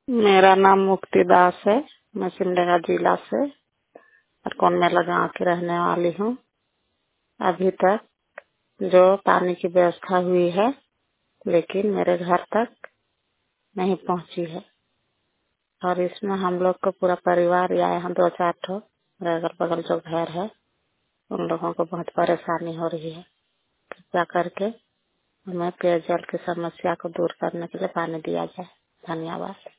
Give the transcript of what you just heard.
मेरा नाम मुक्ति दास है। मैं सिमडेगा जिला से अरकोन मेला गाँव की रहने वाली हूँ। अभी तक जो पानी की व्यवस्था हुई है लेकिन मेरे घर तक नहीं पहुँची है और इसमें हम लोग को पूरा परिवार या यहाँ 2-4 ठो मेरे अगल बगल जो घर है उन लोगों को बहुत परेशानी हो रही है। कृपया करके हमें पेयजल की समस्या को दूर करने के लिए पानी दिया जाए। धन्यवाद।